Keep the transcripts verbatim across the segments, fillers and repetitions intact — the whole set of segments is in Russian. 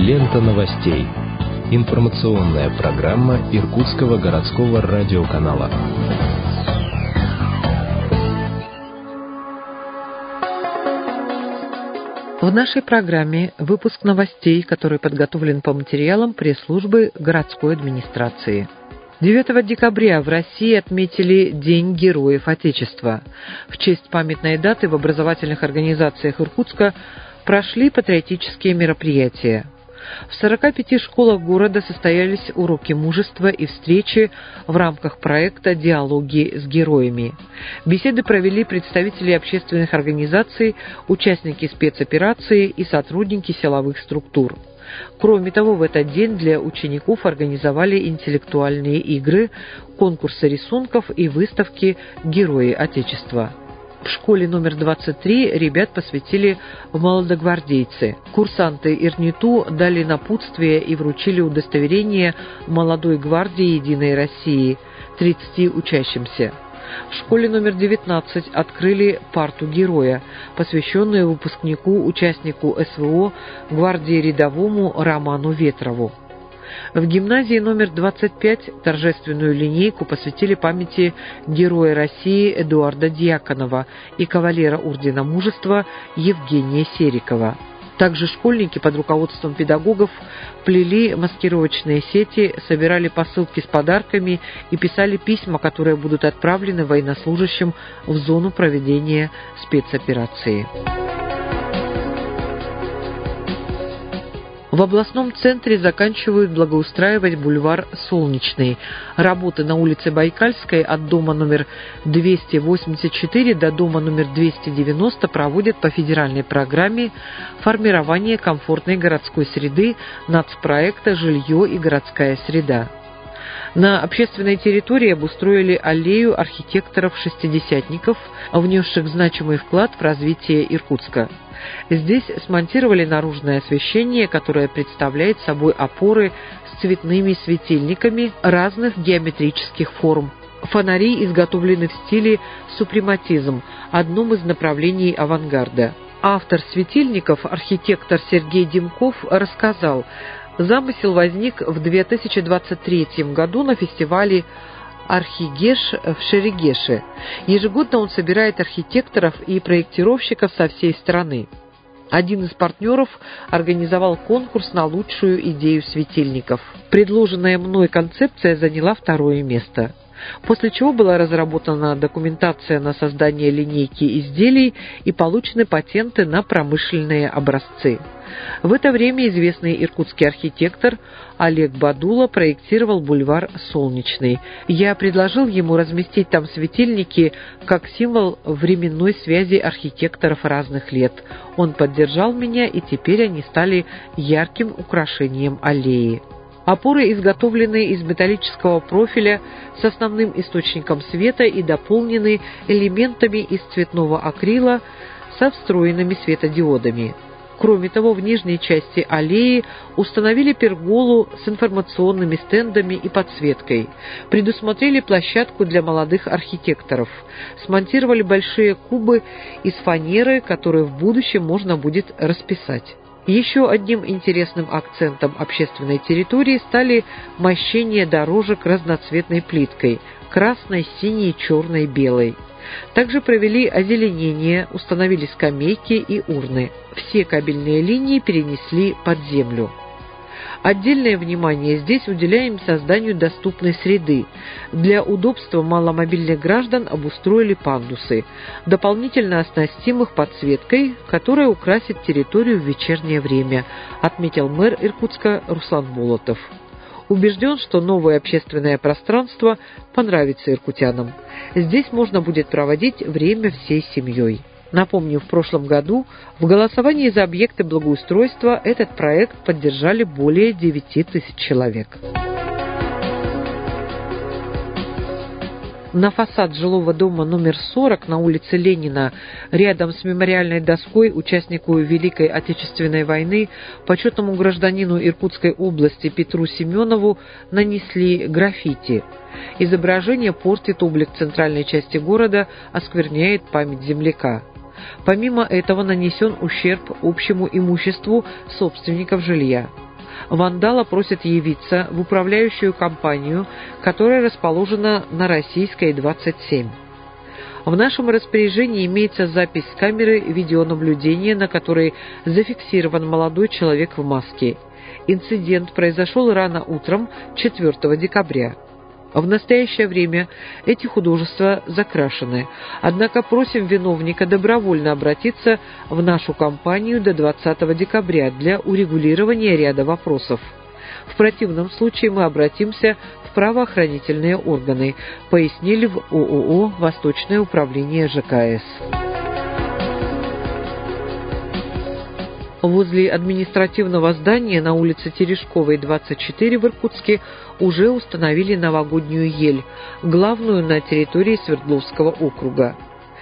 Лента новостей. Информационная программа Иркутского городского радиоканала. В нашей программе выпуск новостей, который подготовлен по материалам пресс-службы городской администрации. девятого декабря в России отметили День Героев Отечества. В честь памятной даты в образовательных организациях Иркутска прошли патриотические мероприятия. В сорока пяти школах города состоялись уроки мужества и встречи в рамках проекта «Диалоги с героями». Беседы провели представители общественных организаций, участники спецоперации и сотрудники силовых структур. Кроме того, в этот день для учеников организовали интеллектуальные игры, конкурсы рисунков и выставки «Герои Отечества». В школе номер двадцать три ребят посвятили в молодогвардейцы. Курсанты ИРНИТУ дали напутствие и вручили удостоверение молодой гвардии Единой России тридцати учащимся. В школе номер девятнадцать открыли парту героя, посвященную выпускнику, участнику СВО, гвардии рядовому Роману Ветрову. В гимназии номер двадцать пять торжественную линейку посвятили памяти Героя России Эдуарда Дьяконова и кавалера Ордена Мужества Евгения Серикова. Также школьники под руководством педагогов плели маскировочные сети, собирали посылки с подарками и писали письма, которые будут отправлены военнослужащим в зону проведения спецоперации. В областном центре заканчивают благоустраивать бульвар Солнечный. Работы на улице Байкальской от дома номер двести восемьдесят четыре до дома номер двести девяносто проводят по федеральной программе формирования комфортной городской среды нацпроекта «Жилье и городская среда». На общественной территории обустроили аллею архитекторов-шестидесятников, внесших значимый вклад в развитие Иркутска. Здесь смонтировали наружное освещение, которое представляет собой опоры с цветными светильниками разных геометрических форм. Фонари изготовлены в стиле супрематизм, одном из направлений авангарда. Автор светильников, архитектор Сергей Демков, рассказал, замысел возник в две тысячи двадцать третьем году на фестивале «Архигеш» в Шерегеше. Ежегодно он собирает архитекторов и проектировщиков со всей страны. Один из партнеров организовал конкурс на лучшую идею светильников. Предложенная мной концепция заняла второе место. После чего была разработана документация на создание линейки изделий и получены патенты на промышленные образцы. В это время известный иркутский архитектор Олег Бадула проектировал бульвар Солнечный. Я предложил ему разместить там светильники как символ временной связи архитекторов разных лет. Он поддержал меня, и теперь они стали ярким украшением аллеи. Опоры изготовлены из металлического профиля с основным источником света и дополнены элементами из цветного акрила со встроенными светодиодами. Кроме того, в нижней части аллеи установили перголу с информационными стендами и подсветкой, предусмотрели площадку для молодых архитекторов, смонтировали большие кубы из фанеры, которые в будущем можно будет расписать. Еще одним интересным акцентом общественной территории стали мощения дорожек разноцветной плиткой – красной, синей, черной, белой. Также провели озеленение, установили скамейки и урны. Все кабельные линии перенесли под землю. Отдельное внимание здесь уделяем созданию доступной среды. Для удобства маломобильных граждан обустроили пандусы. Дополнительно оснастим их подсветкой, которая украсит территорию в вечернее время, отметил мэр Иркутска Руслан Болотов. Убежден, что новое общественное пространство понравится иркутянам. Здесь можно будет проводить время всей семьей. Напомню, в прошлом году в голосовании за объекты благоустройства этот проект поддержали более девяти тысяч человек. На фасад жилого дома номер сорок на улице Ленина, рядом с мемориальной доской участнику Великой Отечественной войны, почетному гражданину Иркутской области Петру Семенову, нанесли граффити. Изображение портит облик центральной части города, оскверняет память земляка. Помимо этого нанесен ущерб общему имуществу собственников жилья. Вандала просят явиться в управляющую компанию, которая расположена на Российской, двадцать семь. В нашем распоряжении имеется запись с камеры видеонаблюдения, на которой зафиксирован молодой человек в маске. Инцидент произошел рано утром четвёртого декабря. В настоящее время эти художества закрашены, однако просим виновника добровольно обратиться в нашу компанию до двадцатого декабря для урегулирования ряда вопросов. В противном случае мы обратимся в правоохранительные органы, пояснили в ООО «Восточное управление ЖКС». Возле административного здания на улице Терешковой, двадцать четыре в Иркутске уже установили новогоднюю ель, главную на территории Свердловского округа.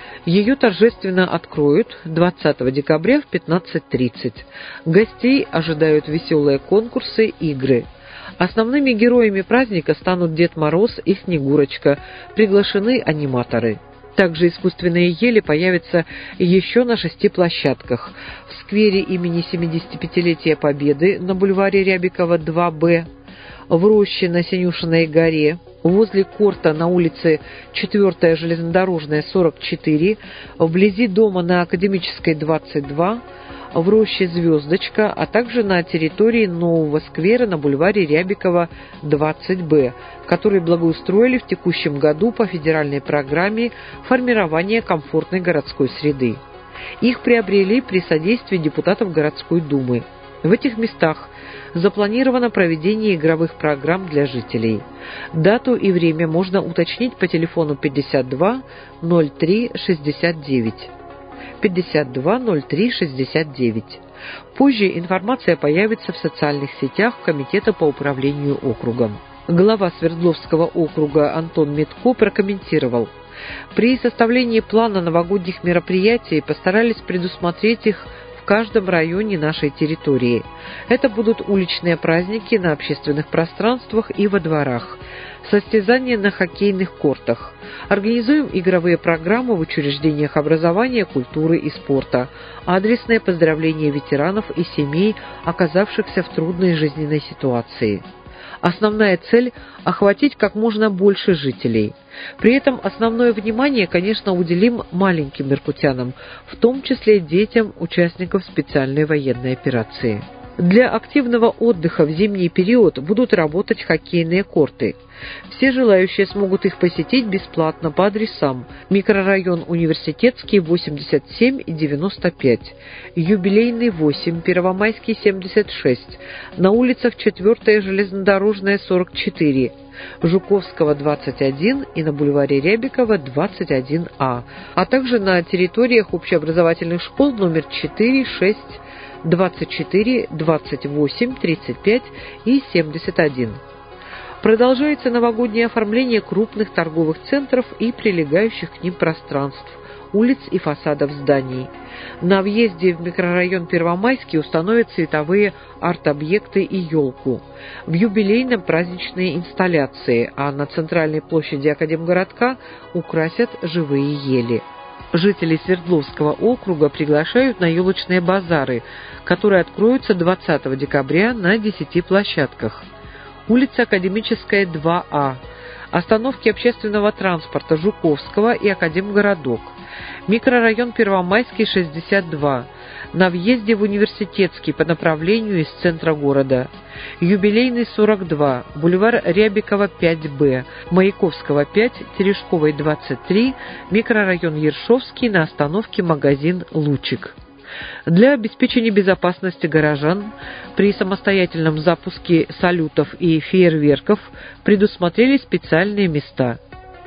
Ее торжественно откроют двадцатого декабря в пятнадцать тридцать. Гостей ожидают веселые конкурсы, игры. Основными героями праздника станут Дед Мороз и Снегурочка, приглашены аниматоры. Также искусственные ели появятся еще на шести площадках: в сквере имени семидесятипятилетия Победы на бульваре Рябикова два Б, в роще на Синюшиной горе, возле корта на улице четвёртая железнодорожная, сорок четыре, вблизи дома на Академической, двадцать два, в роще «Звездочка», а также на территории нового сквера на бульваре Рябикова, двадцать Б, который благоустроили в текущем году по федеральной программе формирования комфортной городской среды. Их приобрели при содействии депутатов городской думы. В этих местах запланировано проведение игровых программ для жителей. Дату и время можно уточнить по телефону пятьдесят два ноль три шестьдесят девять. пятьдесят два ноль три шестьдесят девять. Позже информация появится в социальных сетях Комитета по управлению округом. Глава Свердловского округа Антон Метко прокомментировал: при составлении плана новогодних мероприятий постарались предусмотреть их в каждом районе нашей территории. Это будут уличные праздники на общественных пространствах и во дворах, состязания на хоккейных кортах. Организуем игровые программы в учреждениях образования, культуры и спорта, адресное поздравление ветеранов и семей, оказавшихся в трудной жизненной ситуации. Основная цель – охватить как можно больше жителей. При этом основное внимание, конечно, уделим маленьким иркутянам, в том числе детям участников специальной военной операции. Для активного отдыха в зимний период будут работать хоккейные корты. Все желающие смогут их посетить бесплатно по адресам: микрорайон Университетский, восемьдесят семь и девяносто пять, Юбилейный, восемь, Первомайский, семьдесят шесть, на улицах четвёртая железнодорожная, сорок четыре, Жуковского, двадцать один и на бульваре Рябикова, двадцать один А, а также на территориях общеобразовательных школ номер четыре, шесть, двадцать четыре, двадцать восемь, тридцать пять и семьдесят один. Продолжается новогоднее оформление крупных торговых центров и прилегающих к ним пространств, улиц и фасадов зданий. На въезде в микрорайон Первомайский установят световые арт-объекты и елку. В Юбилейном праздничные инсталляции, а на центральной площади Академгородка украсят живые ели. Жители Свердловского округа приглашают на елочные базары, которые откроются двадцатого декабря на десяти площадках. Улица Академическая, два А, остановки общественного транспорта Жуковского и Академгородок, микрорайон Первомайский, шестьдесят два, на въезде в Университетский по направлению из центра города, Юбилейный, сорок два, бульвар Рябикова, пять Б, Маяковского, пять, Терешковой, двадцать три, микрорайон Ершовский, на остановке магазин «Лучик». Для обеспечения безопасности горожан при самостоятельном запуске салютов и фейерверков предусмотрели специальные места.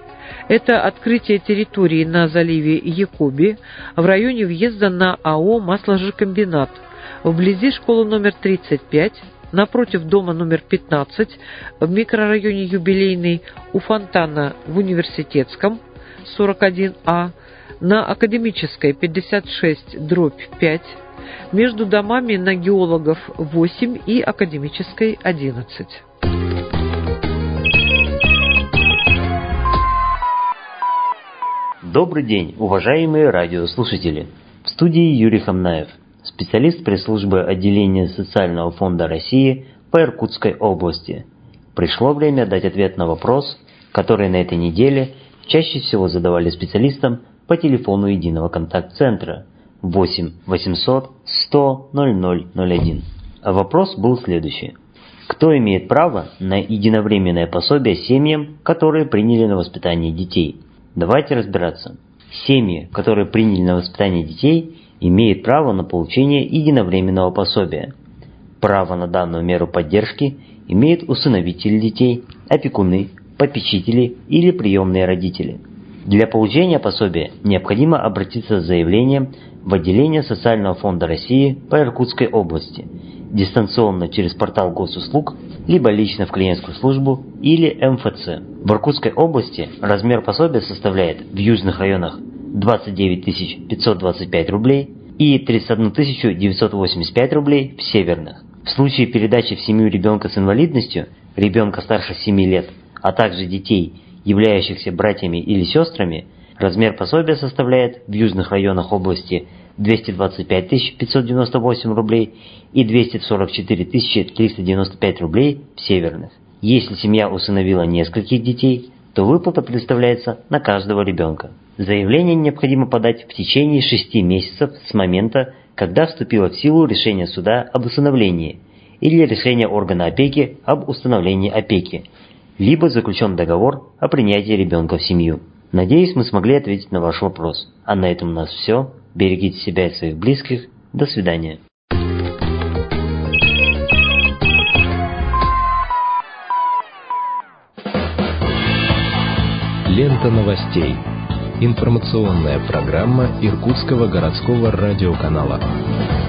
Это открытие территории на заливе Якоби, в районе въезда на АО «Масложиркомбинат», вблизи школы номер тридцать пять, напротив дома номер пятнадцать, в микрорайоне Юбилейный, у фонтана в Университетском, сорок один А, на Академической, пятьдесят шесть дробь пять, между домами на Геологов, восемь и Академической, одиннадцать. Добрый день, уважаемые радиослушатели! В студии Юрий Хамнаев. специалист пресс-службы отделения Социального фонда России по Иркутской области. Пришло время дать ответ на вопрос, который на этой неделе чаще всего задавали специалистам по телефону единого контакт-центра восемь восемьсот сто ноль ноль ноль один. А вопрос был следующий. Кто имеет право на единовременное пособие семьям, которые приняли на воспитание детей? Давайте разбираться. Семьи, которые приняли на воспитание детей, имеют право на получение единовременного пособия. Право на данную меру поддержки имеют усыновители детей, опекуны, попечители или приемные родители. Для получения пособия необходимо обратиться с заявлением в отделение Социального фонда России по Иркутской области, дистанционно через портал госуслуг, либо лично в клиентскую службу или эм эф цэ. В Иркутской области размер пособия составляет в южных районах двадцать девять тысяч пятьсот двадцать пять рублей и тридцать одну тысячу девятьсот восемьдесят пять рублей в северных. В случае передачи в семью ребенка с инвалидностью, ребенка старше семи лет, а также детей, являющихся братьями или сестрами, размер пособия составляет в южных районах области двести двадцать пять тысяч пятьсот девяносто восемь рублей и двести сорок четыре тысячи триста девяносто пять рублей в северных. Если семья усыновила нескольких детей, то выплата предоставляется на каждого ребенка. Заявление необходимо подать в течение шести месяцев с момента, когда вступило в силу решение суда об усыновлении или решение органа опеки об установлении опеки, либо заключен договор о принятии ребенка в семью. Надеюсь, мы смогли ответить на ваш вопрос. А на этом у нас все. Берегите себя и своих близких. До свидания. Лента новостей. Информационная программа Иркутского городского радиоканала.